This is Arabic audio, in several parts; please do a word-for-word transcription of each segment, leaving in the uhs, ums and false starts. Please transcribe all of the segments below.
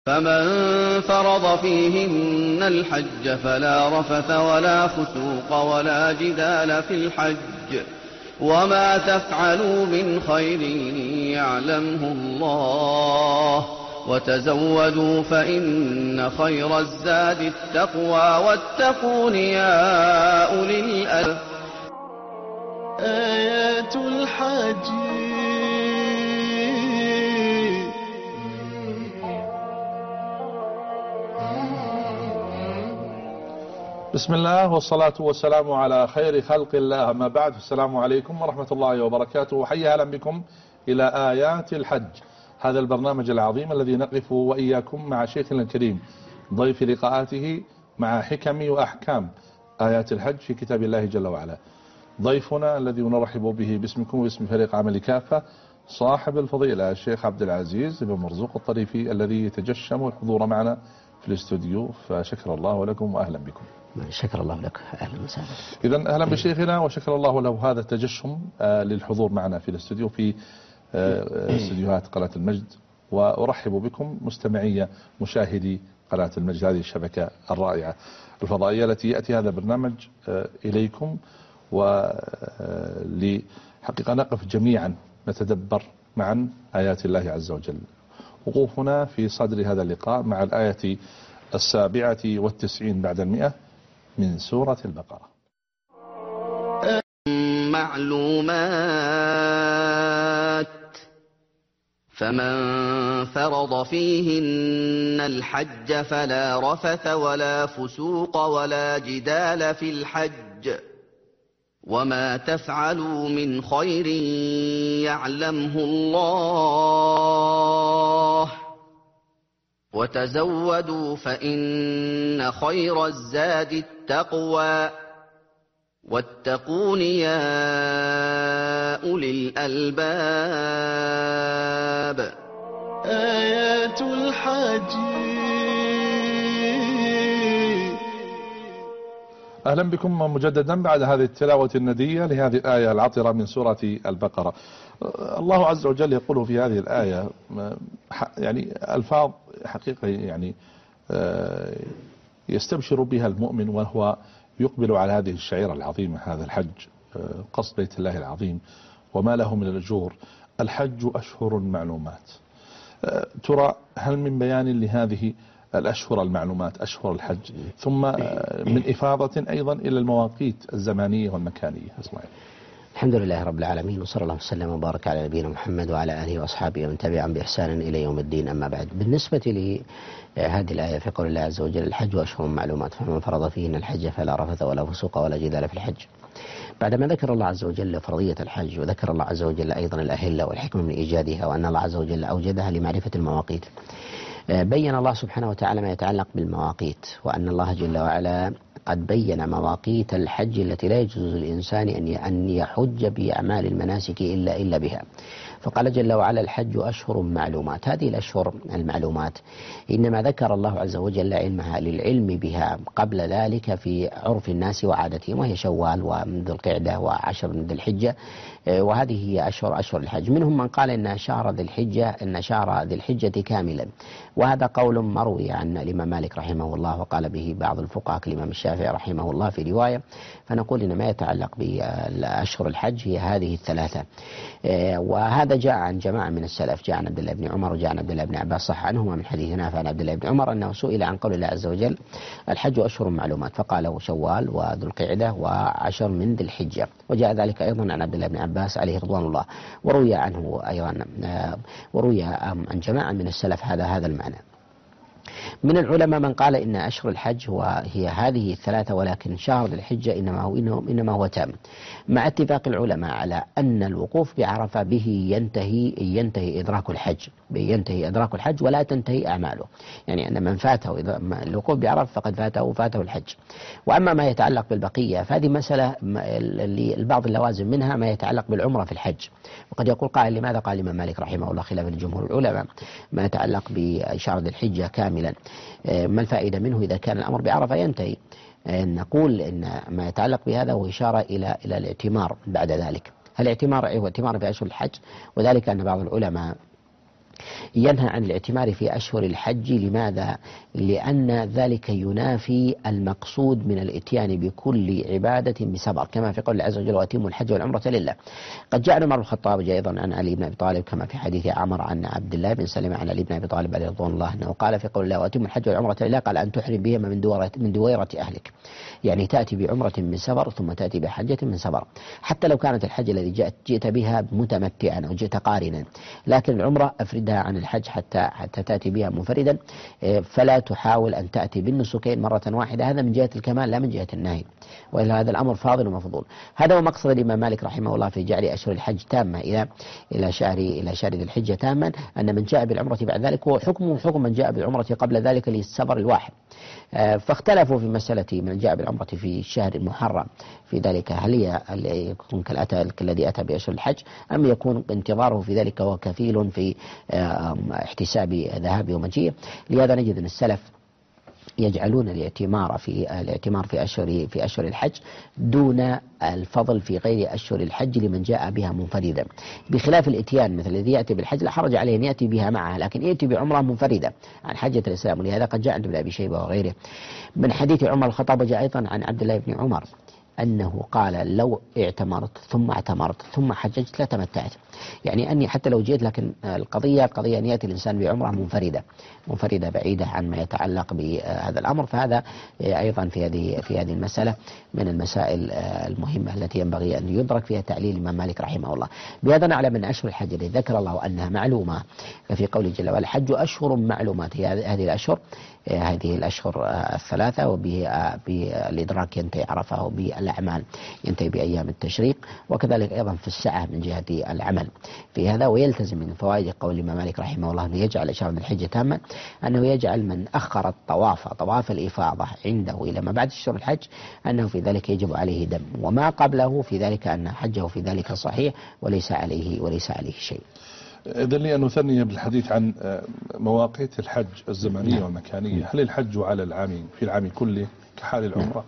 فمن فرض فيهن الحج فلا رفث ولا فسوق ولا جدال في الحج وما تفعلوا من خير يعلمه الله وتزودوا فإن خير الزاد التقوى واتقون يا أولي الألباب. آيات الحج بسم الله والصلاة والسلام على خير خلق الله، أما بعد، السلام عليكم ورحمة الله وبركاته، وحيا أهلا بكم إلى آيات الحج، هذا البرنامج العظيم الذي نقف وإياكم مع شيخنا الكريم ضيف لقاءاته مع حكم وأحكام آيات الحج في كتاب الله جل وعلا. ضيفنا الذي نرحب به باسمكم واسم فريق عمل كافة صاحب الفضيلة الشيخ عبد العزيز بن مرزوق الطريفي الذي يتجشم الحضور معنا في الاستوديو، فشكر الله لكم وأهلا بكم. شكر الله لك، أهلا وسهلا. إذن أهلا بشيخنا وشكر الله له هذا التجشم للحضور معنا في الاستوديو في استوديوهات قناة المجد، وأرحب بكم مستمعي مشاهدي قناة المجد، هذه الشبكة الرائعة الفضائية التي يأتي هذا البرنامج إليكم، ولحقيقة نقف جميعا نتدبر معا آيات الله عز وجل. وقوفنا في صدر هذا اللقاء مع الآية السابعة والتسعين بعد المئة من سورة البقرة. معلومات فمن فرض فيهن الحج فلا رفث ولا فسوق ولا جدال في الحج وما تفعلوا من خير يعلمه الله وتزودوا فإن خير الزاد التقوى واتقون يا أولي الألباب. آيات الحج. أهلا بكم مجددا بعد هذه التلاوة الندية لهذه الآية العطرة من سورة البقرة. الله عز وجل يقول في هذه الآية يعني ألفاظ حقيقة يعني يستبشر بها المؤمن وهو يقبل على هذه الشعيرة العظيمة، هذا الحج، قصد بيت الله العظيم وما له من الأجور. الحج أشهر معلومات، ترى هل من بيان لهذه الأشهر المعلومات أشهر الحج، ثم من إفاضة أيضا إلى المواقيت الزمانية والمكانية؟ اسمعي. الحمد لله رب العالمين، وصلى الله وسلم وبارك على نبينا محمد وعلى آله وأصحابه ومن تبعهم بإحسان إلى يوم الدين، أما بعد. بالنسبة لهذه الآية في قول الله عز وجل الحج أشهر معلومات فمن فرض فيهن الحج فلا رفث ولا فسوق ولا جدال في الحج، بعدما ذكر الله عز وجل فرضية الحج وذكر الله عز وجل أيضا الأهلة والحكمة من إيجادها وأن الله عز وجل أوجدها لمعرفة المواقيت، بين الله سبحانه وتعالى ما يتعلق بالمواقيت، وأن الله جل وعلا قد بين مواقيت الحج التي لا يجوز للإنسان أن يحج بأعمال المناسك إلا إلا بها. فقال جل وعلا الحج أشهر معلومات. هذه الأشهر المعلومات إنما ذكر الله عز وجل علمها للعلم بها قبل ذلك في عرف الناس وعادتهم، وهي شوال وذو القعدة وعشر من ذي الحجة، وهذه هي أشهر أشهر الحج. منهم من قال إن شهر ذي الحجة إن شهر ذي الحجة كاملا، وهذا قول مروي عن الإمام مالك رحمه الله، وقال به بعض الفقهاء كالإمام الشافعي رحمه الله في رواية. فنقول إن ما يتعلق بأشهر الحج هي هذه الثلاثة، وهذا جاء عن جماعة من السلف، جاء عن عبد الله بن عمر وجاء عن عبد الله بن عباس، صح عنهما من حديث نافع عن عبد الله بن عمر أنه سئل عن قول الله عز وجل الحج أشهر معلومات، فقال شوال وذو القعدة وعشر من ذي الحجة، وجاء ذلك أيضا عن عبد الله بن عباس عليه رضوان الله، وروي عنه أيضا وروي عن جماعة من السلف هذا هذا المعنى. من العلماء من قال إن أشهر الحج وهي هذه الثلاثة، ولكن شهر الحجة إنما هو إنما هو تام، مع اتفاق العلماء على أن الوقوف بعرفة به ينتهي ينتهي إدراك الحج، ينتهي إدراك الحج ولا تنتهي أعماله، يعني أن من فاته الوقوف بعرفة فقد فاته فاته الحج. وأما ما يتعلق بالبقية فهذه مسألة لبعض اللوازم، منها ما يتعلق بالعمرة في الحج. وقد يقول قائل لماذا قال الإمام مالك رحمه الله خلافا لجمهور العلماء ما يتعلق بشهر ذي الحجة كاملا؟ ما الفائدة منه إذا كان الأمر بعرفة ينتهي؟ نقول إن ما يتعلق بهذا هو إشارة إلى إلى الاعتمار بعد ذلك. الاعتمار هو اعتمار في أشهر الحج، وذلك أن بعض العلماء ينهى عن الاعتمار في أشهر الحج. لماذا؟ لأن ذلك ينافي المقصود من الإتيان بكل عبادة بسبر، كما في قول الله عز وجل وأتموا الحج والعمرة لله. قد جاء عمر بن الخطاب جاء أيضا عن علي بن أبي طالب كما في حديث عمر عن عبد الله بن سلمة عن علي بن أبي طالب عليه رضوان الله أنه قال في قول الله وأتموا الحج والعمرة لله قال أن تحرم بهما من دويرة من دويرة أهلك، يعني تأتي بعمرة من سفر ثم تأتي بحجة من سفر، حتى لو كانت الحج الذي جئت جئت بها متمتعا أو جئت قارنا، لكن العمرة أفردها عن الحج حتى حتى تأتي بها منفردا، فلا تحاول أن تأتي بالنسكين مرة واحدة، هذا من جهة الكمال لا من جهة النهي، وإلا هذا الأمر فاضل ومفضول. هذا هو مقصد الإمام مالك رحمه الله في جعل أشهر الحج تامة إلى إلى شهر إلى شهر ذي الحجة تاما، أن من جاء بالعمرة بعد ذلك هو حكمه حكم من جاء بالعمرة قبل ذلك للسفر الواحد. فاختلفوا في مسألة من جاء بالعمرة في الشهر المحرم في ذلك، هل هي يكون كالذي أتى بأشهر الحج أم يكون انتظاره في ذلك هو كفيل في احتساب ذهابه ومجيئه. لهذا نجد أن السلف يجعلون الاعتمار في الاعتمار في أشهر في أشهر الحج دون الفضل في غير أشهر الحج لمن جاء بها منفردا، بخلاف الإتيان مثل الذي يأتي بالحج لا حرج عليه أن يأتي بها معها، لكن يأتي بعمرة منفردة عن حجة الإسلام. ولهذا قد جاء عند ابن أبي شيبة وغيره من حديث عمر الخطاب، وجاء أيضا عن عبد الله بن عمر أنه قال لو اعتمرت ثم اعتمرت ثم حججت لتمتعت، يعني أني حتى لو جئت، لكن القضية قضية أن يأتي الإنسان بعمرة منفردة منفردة بعيدة عن ما يتعلق بهذا الأمر. فهذا أيضا في هذه في هذه المسألة من المسائل المهمة التي ينبغي أن يدرك فيها تعليل الإمام مالك رحمه الله. بهذا نعلم من أشهر الحج الذي ذكر الله أنها معلومة، ففي قوله جل وعلا الحج أشهر معلومات، هذه الأشهر هذه الأشهر الثلاثة، وبالإدراك ينتهي عرفة، وبالأعمال ينتهي بأيام التشريق، وكذلك أيضا في السعة من جهة العمل في هذا. ويلتزم من فوائد قول الإمام مالك رحمه الله أنه يجعل أشهر الحج تاما، أنه يجعل من أخر الطواف طواف الإفاضة عنده إلى ما بعد أشهر الحج أنه في ذلك يجب عليه دم، وما قبله في ذلك أن حجه في ذلك صحيح وليس عليه وليس عليه شيء. إذن لي أن نثني بالحديث عن مواقيت الحج الزمنية والمكانية. هل الحج على العام في العام كله كحال العمرة؟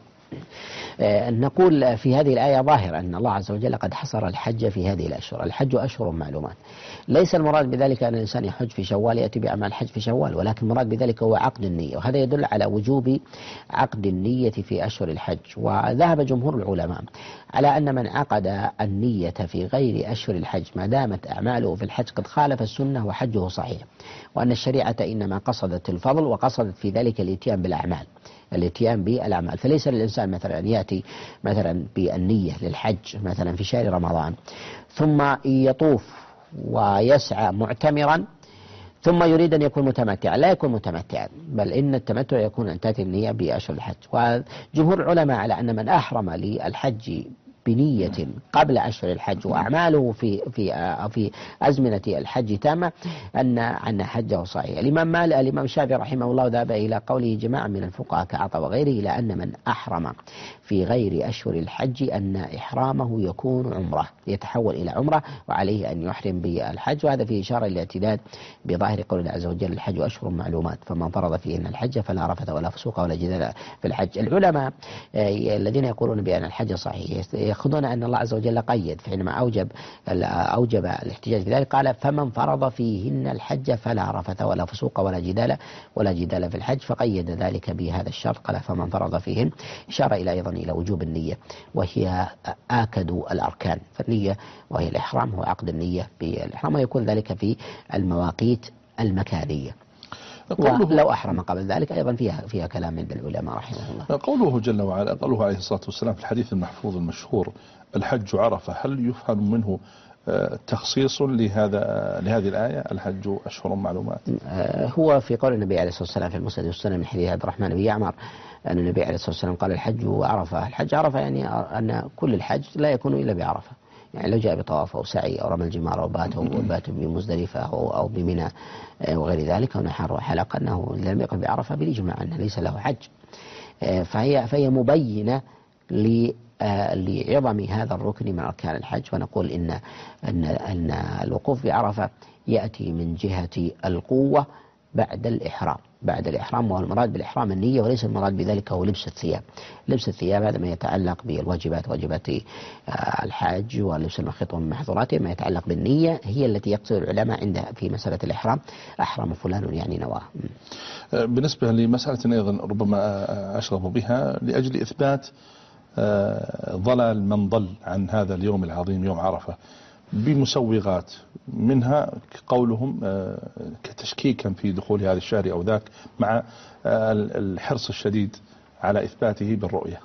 نقول في هذه الآية ظاهر أن الله عز وجل قد حصر الحج في هذه الأشهر. الحج أشهر معلومات، ليس المراد بذلك أن الإنسان يحج في شوال يأتي بأعمال الحج في شوال، ولكن المراد بذلك هو عقد النية، وهذا يدل على وجوب عقد النية في أشهر الحج. وذهب جمهور العلماء على أن من عقد النية في غير أشهر الحج ما دامت أعماله في الحج قد خالف السنة وحجه صحيح، وأن الشريعة إنما قصدت الفضل وقصدت في ذلك الاتيان بالأعمال الاتيان بالأعمال. فليس للإنسان مثلا أن يأتي مثلا بالنية للحج مثلا في شهر رمضان ثم يطوف ويسعى معتمرا ثم يريد أن يكون متمتعا، لا يكون متمتعا، بل إن التمتع يكون أن تأتي النية بأشهر الحج. وجمهور العلماء على أن من أحرم للحج بنية قبل أشهر الحج وأعماله في في في أزمنة الحج تامة أن أن حجه صحيح. الإمام مالك الإمام الشافعي رحمه الله ذهب إلى قوله جماعة من الفقهاء كعطاء وغيره إلى أن من أحرم في غير أشهر الحج أن إحرامه يكون عمرة، يتحول إلى عمرة، وعليه أن يحرم بالحج. وهذا فيه إشارة للاعتداد بظاهر قول الله عز وجل الحج أشهر معلومات فمن فرض فيهن الحج فلا رفث ولا فسوق ولا جدال في الحج. العلماء الذين يقولون بأن الحج صحيح يأخذون أن الله عز وجل قيد، فحينما أوجب أوجب الاحتجاج بذلك قال فمن فرض فيهن الحج فلا رفث ولا فسوق ولا جدال ولا جدال في الحج، فقيد ذلك بهذا الشرط قال فمن فرض فيهن، إشارة إلى أيضا إلى وجوب النية وهي آكد الأركان. فالنية وهي الإحرام هو عقد النية بالإحرام، ويكون ذلك في المواقيت المكانية. ولو أحرم قبل ذلك أيضا فيها فيها كلام عند العلماء رحمه الله. قوله جل وعلا قوله عليه الصلاة والسلام في الحديث المحفوظ المشهور الحج عرفة، هل يفهم منه تخصيص لهذا لهذه الآية الحج أشهر معلومات؟ هو في قول النبي عليه الصلاة والسلام في المسند والسنن من حديث عبد الرحمن بن يعمر أن النبي عليه الصلاة والسلام قال الحج عرفة. الحج عرفة يعني أن كل الحج لا يكون إلا بعرفة، يعني لو جاء بطواف أو سعي أو رمى الجمار أو بات أو بات بمزدلفة أو أو بمنى وغير ذلك أو نحر حلق أنه لم يقل بعرفة بالإجماع أنه ليس له حج. فهي فهي مبينة لعظم هذا الركن من أركان الحج. ونقول إن أن أن الوقوف بعرفة يأتي من جهة القوة بعد الإحرام، بعد الإحرام، والمراد بالإحرام النية، وليس المراد بذلك هو لبس الثياب. لبس الثياب هذا ما يتعلق بالواجبات، واجبات الحاج ولبس المخيط ومن محظوراته. ما يتعلق بالنية هي التي يقصد العلماء عندها في مسألة الإحرام أحرم فلان يعني نواه. بالنسبة لمسألة أيضا ربما أشرف بها لأجل إثبات ضلال من ضل عن هذا اليوم العظيم يوم عرفة بمسوغات، منها قولهم كتشكيكا في دخول هذا الشهر أو ذاك، مع الحرص الشديد على إثباته بالرؤية.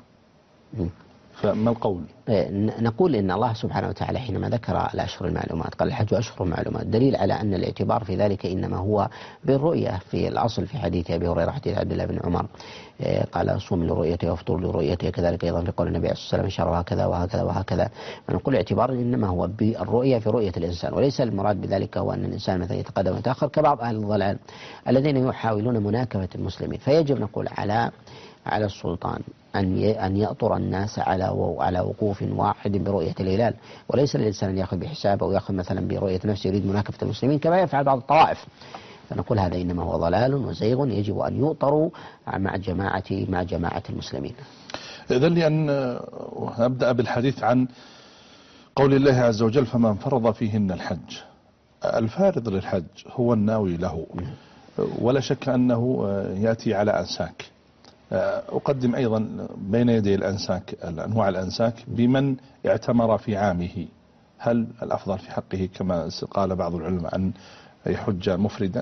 فما القول؟ نقول إن الله سبحانه وتعالى حينما ذكر الأشهر المعلومات قال الحج أشهر معلومات، دليل على أن الاعتبار في ذلك إنما هو بالرؤية. في الأصل في حديث أبي هريرة حديث عبد الله بن عمر قال صوم لرؤيته وافطر لرؤيته، كذلك أيضا في قول النبي عليه الصلاة والسلام شهر هكذا وهكذا وهكذا. فنقول الاعتبار إنما هو بالرؤية في رؤية الإنسان، وليس المراد بذلك هو أن الإنسان مثلا يتقدم ويتأخر كبعض أهل الضلال الذين يحاولون مناكبة المسلمين. فيجب نقول على على السلطان أن أن يأطر الناس على على وقوف واحد برؤية الهلال، وليس للإنسان أن يأخذ بحساب أو يأخذ مثلا برؤية نفسه يريد مناكفة المسلمين كما يفعل بعض الطوائف. فنقول هذا إنما هو ضلال وزيغ يجب أن يؤطروا مع جماعة مع جماعة المسلمين. إذن لأن أبدأ بالحديث عن قول الله عز وجل فمن فرض فيهن الحج. الفارض للحج هو الناوي له، ولا شك أنه يأتي على أنساك. أقدم أيضا بين يدي الأنساك أنواع الأنساك بمن اعتمر في عامه. هل الأفضل في حقه كما قال بعض العلماء أن يحج مفردا؟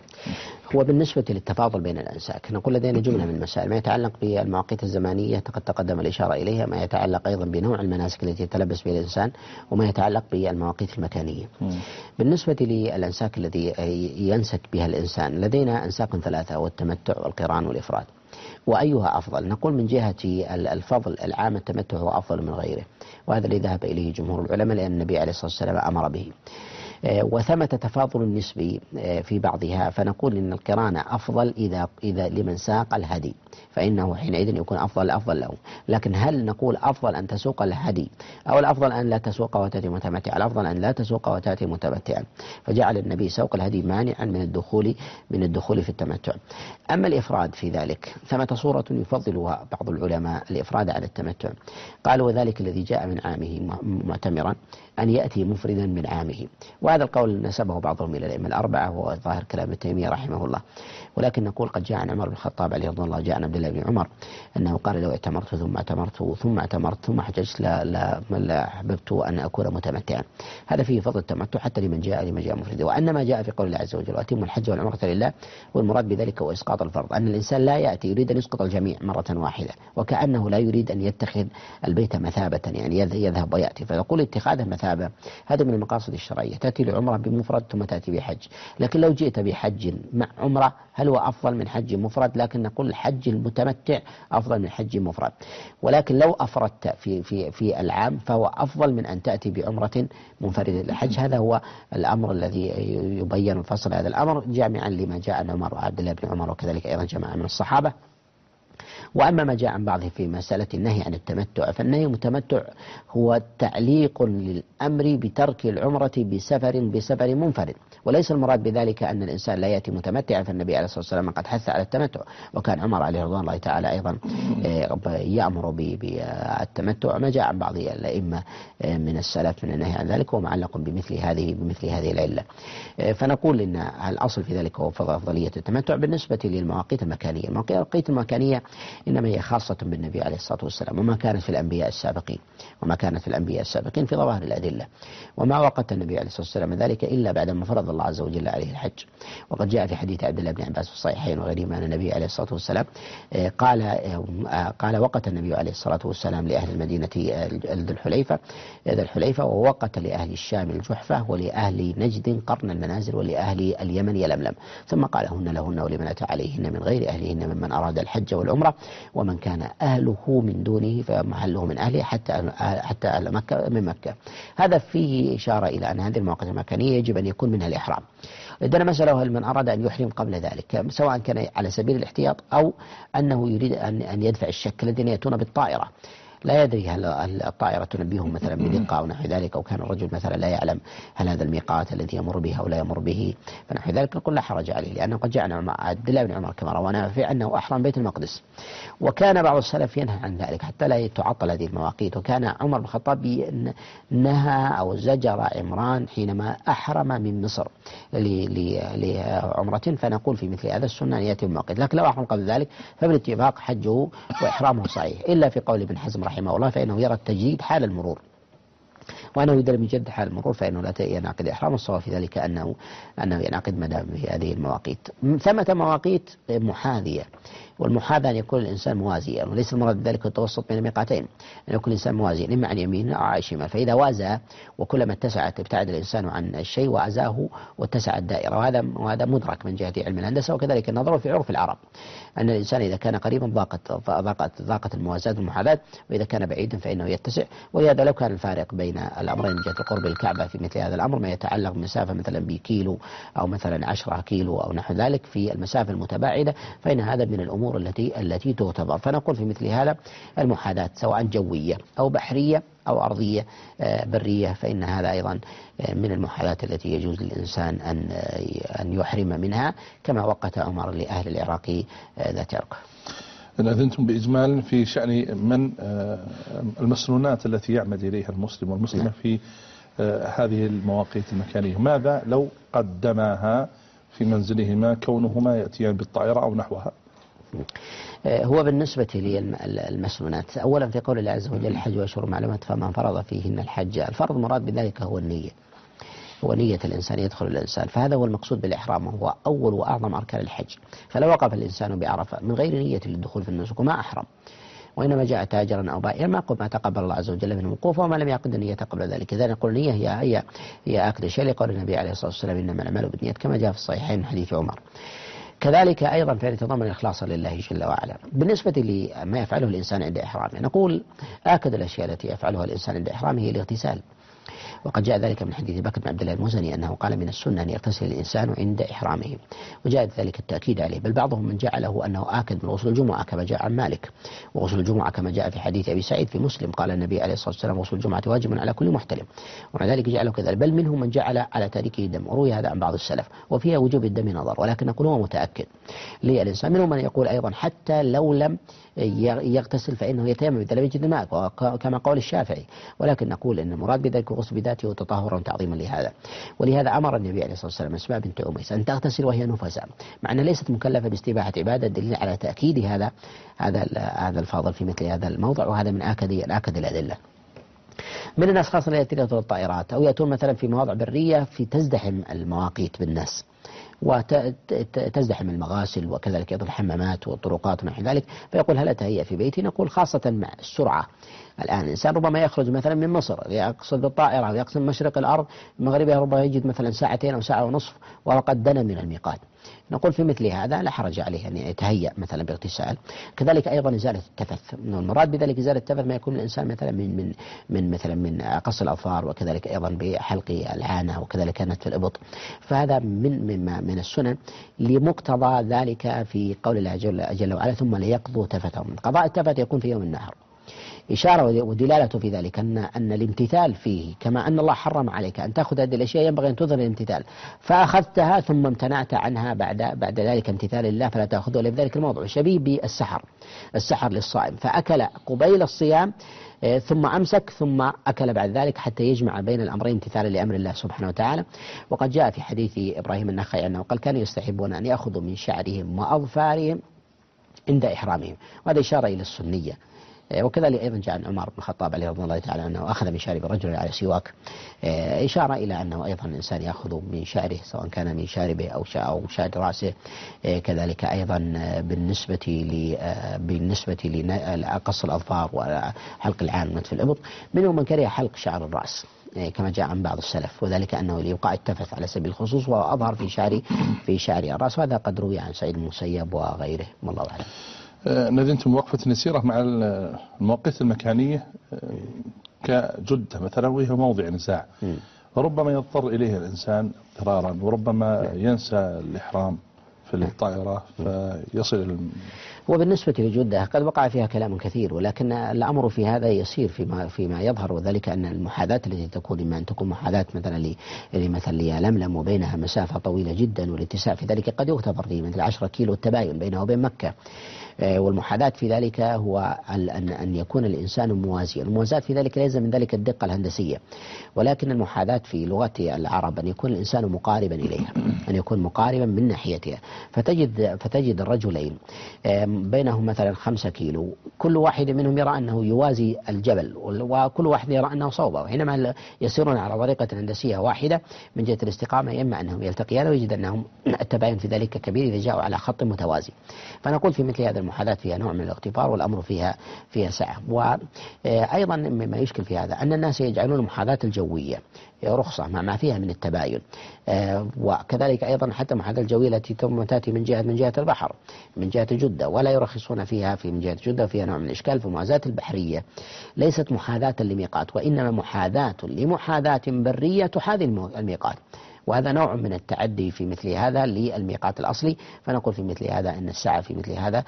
هو بالنسبة للتفاضل بين الأنساك نقول لدينا جملة من المسائل ما يتعلق بالمواقيت الزمانية قد تقدم الإشارة إليها، ما يتعلق أيضا بنوع المناسك التي يتلبس بها الإنسان، وما يتعلق بالمواقيت المكانية. بالنسبة للأنساك الذي ينسك بها الإنسان لدينا أنساك ثلاثة، والتمتع والقران والإفراد. وأيها أفضل؟ نقول من جهة الفضل العام التمتع هو أفضل من غيره، وهذا الذي ذهب إليه جمهور العلماء لأن النبي عليه الصلاة والسلام أمر به. وثمة تفاضل نسبي في بعضها، فنقول إن القران أفضل إذا إذا لمن ساق الهدي، فإنه حينئذ يكون أفضل أفضل له. لكن هل نقول أفضل أن تسوق الهدي أو الأفضل أن لا تسوق وتأتي متمتعا؟ الأفضل أن لا تسوق وتأتي متمتعا، فجعل النبي سوق الهدي مانعا من الدخول من الدخول في التمتع. أما الإفراد في ذلك ثمة صورة يفضلها بعض العلماء الإفراد على التمتع، قالوا وذلك الذي جاء من عامه معتمرا أن يأتي مفردا من عامه، وهذا القول نسبه بعضهم إلى الأئمة الأربعة وهو ظاهر كلام ابن تيمية رحمه الله. ولكن نقول قد جاء عن عمر بن الخطاب عليه رضي الله جاء عن عبد الله بن عمر أنه قال لو اعتمرت ثم اعتمرت ثم اعتمرت ثم حججت لا لا لا أحببت أن أكون متمتعا. هذا فيه فضل التمتع حتى لمن جاء لمن جاء مفردا. وأن ما جاء في قول الله عز وجل وأتموا الحج والعمرة لله، والمراد بذلك هو إسقاط الفرض، أن الإنسان لا يأتي يريد أن يسقط الجميع مرة واحدة، وكأنه لا يريد أن يتخذ البيت مثابة يعني يذهب ويأتي. فنقول اتخاذ مثابة هذا من المقاصد الشرعية، تأتي لعمرة بمفرد ثم تأتي بحج. لكن لو جئت بحج مع عمرة هل هو أفضل من حج مفرد؟ لكن نقول الحج المتمتع أفضل من حج مفرد. ولكن لو أفردت في في في العام فهو أفضل من أن تأتي بعمرة منفردة الحج. هذا هو الأمر الذي يبين فصل هذا الأمر جامعا لما جاء عن عمر وعبد الله بن عمر وكذلك أيضا جماعة من الصحابة. وأما ما جاء عن بعضه في مسألة النهي عن التمتع، فالنهي المتمتع هو تعليق للأمر بترك العمرة بسفر بسفر منفرد، وليس المراد بذلك أن الإنسان لا يأتي متمتعا، فالنبي عليه الصلاة والسلام قد حث على التمتع، وكان عمر عليه رضوان الله تعالى أيضا يأمر بالتمتع. ما جاء عن بعض الأئمة من السلف من النهي عن ذلك ومعلق بمثل هذه بمثل هذه العلة. فنقول إن الأصل في ذلك هو أفضلية التمتع. بالنسبة للمواقيت المكانية، المواقيت المكانية إنما هي خاصة بالنبي عليه الصلاة والسلام، وما كانت في الأنبياء السابقين وما كانت في الأنبياء السابقين في ظواهر الأدلة، وما وقت النبي عليه الصلاة والسلام ذلك إلا بعدما فرض الله عز وجل عليه الحج. وقد جاء في حديث عبد الله بن عباس في الصحيحين وغيرهما أن النبي عليه الصلاة والسلام قال قال وقت النبي عليه الصلاة والسلام لأهل المدينة ذي الحليفة ذي الحليفة ووقت لأهل الشام الجحفة ولأهل نجد قرن المنازل ولأهل اليمن يلملم، ثم قال هن لهن ولمن أتى عليهن من غير أهلهن ممن أراد الحج والعمرة، ومن كان أهله من دونه فمحله من أهله حتى حتى أهل مكة من مكة. هذا فيه إشارة إلى أن هذه المواقيت المكانية يجب أن يكون منها الإحرام. عندنا مسألة هل من أراد أن يحرم قبل ذلك سواء كان على سبيل الاحتياط أو أنه يريد أن أن يدفع الشك الذين يأتون بالطائرة. لا يدري هل الطائرة تنبيهم مثلا بدقة أو نحو ذلك، أو كان الرجل مثلا لا يعلم هل هذا الميقات الذي يمر به أو لا يمر به فنحو ذلك، نقول لا حرج عليه، لأنه قد جاء عبد الله بن عمر كما روانا في أنه أحرم بيت المقدس، وكان بعض السلف ينهى عن ذلك حتى لا تعطل هذه المواقيت. وكان عمر بن الخطاب نهى أو زجر عمران حينما أحرم من مصر لعمرة، فنقول في مثل هذا السنة أن يأتي بالمواقيت، لكن لو أحرم قبل ذلك فبالاتفاق حجه وإحرامه صحيح، إلا في قول ابن حزم رحمه الله فإنه يرى التجديد حال المرور، وأنه إذا لم يجد حال المرور فإنه لا ينعقد إحرام. الصواب في ذلك أنه أنه ينعقد ما دام في هذه المواقيت. ثمة مواقيت محاذية، والمحاذاة أن يكون الإنسان موازيا، وليس المراد بذلك التوسط بين الميقاتين، أن يكون الإنسان موازيا إما عن يمين أو عن شمال، فإذا وازى وكلما اتسعت ابتعد الإنسان عن الشيء وأزاه واتسعت الدائرة، وهذا وهذا مدرك من جهة علم الهندسة، وكذلك النظر في عرف العرب أن الإنسان إذا كان قريبا ضاقت ضاقت ضاقت الموازاة والمحاذاة، وإذا كان بعيدا فإنه يتسع. ولهذا لو كان الفارق بين الأمرين من جهة قرب الكعبة في مثل هذا الأمر ما يتعلق بمسافة مثلا بكيلو أو مثلا عشرة كيلو أو نحو ذلك في المسافة المتباعدة، فإن هذا من الأمور التي التي تعتبر. فنقول في مثل هذا المحاذاة سواء جوية أو بحرية أو أرضية برية، فإن هذا أيضا من المحاذاة التي يجوز للإنسان أن أن يحرم منها، كما وقت عمر لأهل العراق ذات عرق. إن أذنتم بإجمال في شأن من المسنونات التي يعمد إليها المسلم والمسلمة نعم. في هذه المواقيت المكانية، ماذا لو قدماها في منزلهما كونهما يأتيان بالطائرة أو نحوها؟ هو بالنسبة للمسنونات أولا في قول الله عز وجل الحج وأشهر معلومات فمن فرض فيهن الحج، الفرض مراد بذلك هو النية، هو نية الإنسان يدخل الإنسان، فهذا هو المقصود بالإحرام، هو أول وأعظم أركان الحج. فلو وقف الإنسان بعرفة من غير نية للدخول في النسك وما أحرم، وإنما جاء تاجرا أو بائعا، ما قل ما تقبل الله عز وجل من الوقوف، وما لم يعقد النية قبل ذلك. إذا نقول النية هي هي هي أكد الشيء، لقول النبي عليه الصلاة والسلام إنما الأعمال بالنيات كما جاء في الصحيحين من حديث عمر. كذلك أيضا فإن يتضمن إخلاصا لله جل وعلا. بالنسبة لما يفعله الإنسان عند إحرامه، نقول آكد الأشياء التي يفعلها الإنسان عند إحرامه هي الاغتسال، وقد جاء ذلك من حديث بكر بن عبد الله المزني أنه قال من السنة أن يغتسل الإنسان عند إحرامه، وجاء ذلك التأكيد عليه، بل بعضهم من جعله أنه آكد من غسل الجمعة كما جاء عن مالك، وغسل الجمعة كما جاء في حديث أبي سعيد في مسلم قال النبي عليه الصلاة والسلام غسل الجمعة واجب على كل محتلم، ومع ذلك جعله كذلك، بل منهم من جعل على تاركه دم، وروي هذا عن بعض السلف، وفيها وجوب الدم نظر، ولكن نقول هو متأكد للإنسان. منهم من يقول أيضا حتى لو لم يغتسل فإنه يتيمم إذا لم يجد الماء كما قول الشافعي، ولكن نقول أن المراد بذلك الغسل بذاته وتطهرا وتعظيما لهذا. ولهذا أمر النبي عليه الصلاة والسلام أسماء بنت أميس أن تغتسل وهي نفساء، مع أنها ليست مكلفة باستباحة عبادة، دليل على تأكيد هذا هذا هذا الفاضل في مثل هذا الموضع، وهذا من آكد آكد الأدلة. من الناس خاصة اللي يأتون الطائرات أو يأتون مثلا في مواضع برية في تزدحم المواقيت بالناس وتزدحم المغاسل وكذلك أيضا الحمامات والطرقات ونحو ذلك، فيقول هل أتهيأ في بيتي؟ نقول خاصة مع السرعة. الآن الإنسان ربما يخرج مثلا من مصر يقصد بالطائرة ويقصد مشرق الأرض مغربها، ربما يجد مثلا ساعتين أو ساعة ونصف وقد دنا من الميقات. نقول في مثل هذا لا حرج عليه أن يتهيأ مثلا باغتسال. كذلك أيضا إزالة التفث، المراد بذلك إزالة التفث ما يكون الإنسان مثلا من من من مثلا من قص الأظفار، وكذلك أيضا بحلق العانة، وكذلك نتف الإبط، فهذا من من من السنن لمقتضى ذلك في قول الله جل وعلا ثم ليقضوا تفثهم. قضاء التفث يكون في يوم النحر، إشارة ودلالته في ذلك أن أن الامتثال فيه كما أن الله حرم عليك أن تأخذ هذه الأشياء ينبغي أن تظهر الامتثال، فأخذتها ثم امتنعت عنها بعد بعد ذلك امتثال الله فلا تأخذه إلا في ذلك الموضوع. شبيه بالسحر، السحر للصائم، فأكل قبيل الصيام ثم أمسك ثم أكل بعد ذلك حتى يجمع بين الأمرين امتثالا لأمر الله سبحانه وتعالى. وقد جاء في حديث إبراهيم النخعي أنه قال كانوا يستحبون أن يأخذوا من شعرهم وأظفارهم عند إحرامهم، وهذا إشارة إلى السنية. وكذلك أيضا جاء عن عمر بن الخطاب عليه رضي الله تعالى أنه أخذ من شارب رجل على سواك، إشارة إلى أنه أيضا الإنسان يأخذ من شعره سواء كان من شاربه أو أو شعر رأسه. كذلك أيضا بالنسبة ل بالنسبة لقص الأظفار وحلق العان ونتف الإبط، منهم من كره حلق شعر الرأس كما جاء عن بعض السلف، وذلك أنه ليوقع التفث على سبيل الخصوص وأظهر في شعر في شعر الرأس، وهذا قد روي عن سعيد المسيب وغيره والله أعلم. نذنتم وقفة نسيرة مع المواقيت المكانية كجدة مثلا وهي موضع نزاع، وربما يضطر إليه الإنسان اضطرارا، وربما ينسى الإحرام في الطائرة فيصل وبالنسبة لجدة قد وقع فيها كلام كثير، ولكن الأمر في هذا يسير فيما فيما يظهر، وذلك أن المحاذاة التي تكون إما أن تكون محاذاة مثلا لمثل ليلملم وبينها مسافة طويلة جدا، والاتساع في ذلك قد يغتفر فيه مثل عشرة كيلو التباين بينه وبين مكة. والمحاذاة في ذلك هو أن يكون الإنسان موازيا. الموازاة في ذلك ليس من ذلك الدقة الهندسية، ولكن المحاذاة في لغة العرب أن يكون الإنسان مقاربا إليها، أن يكون مقاربا من ناحيتها. فتجد فتجد الرجلين بينهم مثلا خمسة كيلو، كل واحد منهم يرى أنه يوازي الجبل، وكل واحد يرى أنه صوبه، وحينما يسيرون على طريقة هندسية واحدة من جهة الاستقامة إما أنهم يلتقيان ويجد أنهم التباين في ذلك كبير إذا جاءوا على خط متوازي. فنقول في مثل هذا المحاذاة فيها نوع من الاغتفار، والأمر فيها فيها سعة. وأيضا مما يشكل في هذا أن الناس يجعلون المحاذاة الجوية رخصة مع ما فيها من التباين، وكذلك أيضا حتى المحاذاة الجوية التي تأتي من جهة من جهة البحر من جهة جدة، ولا يرخصون فيها في من جهة جدة، فيها نوع من الإشكال. فالمحاذاة البحرية ليست محاذاة لميقات، وإنما محاذاة لمحاذاة برية تحاذي الميقات، وهذا نوع من التعدي في مثل هذا للميقات الأصلي. فنقول في مثل هذا أن الساعة في مثل هذا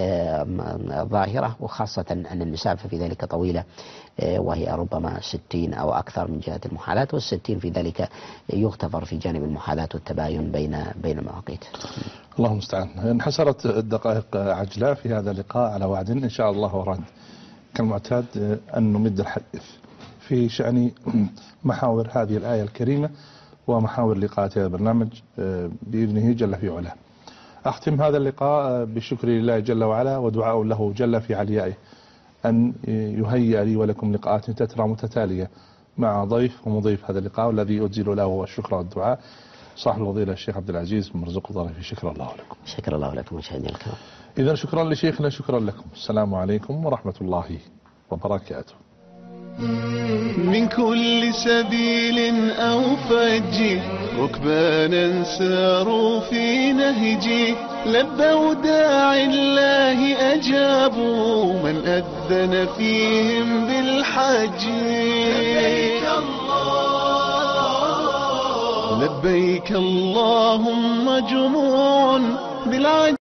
ظاهرة، وخاصة أن المسافة في ذلك طويلة، وهي ربما ستين أو أكثر من جهة المحاذاة، والستين في ذلك يغتفر في جانب المحاذاة والتباين بين بين المواقيت. الله المستعان. انحسرت الدقائق عجلة في هذا اللقاء على وعد إن شاء الله ورد كالمعتاد أن نمد الحديث في شأن محاور هذه الآية الكريمة ومحاور لقاءات هذا البرنامج بإذنه جل في علاه. أختم هذا اللقاء بشكر لله جل وعلا ودعاء له جل في عليائه أن يهيئ لي ولكم لقاءات تترى متتالية مع ضيف ومضيف هذا اللقاء، والذي أجزل له الشكر والدعاء صاحب الفضيلة الشيخ عبد العزيز بن مرزوق الظريفي. شكر الله لكم. شكر الله لكم مشاهدينا الكرام. إذا شكرا لشيخنا، شكرا لكم. السلام عليكم ورحمة الله وبركاته. من كل سبيل أو فج ركبانا ساروا في نهجي، لبوا داعي الله أجابوا من أذن فيهم بالحج. لبيك الله لبيك اللهم جموع بالعجل.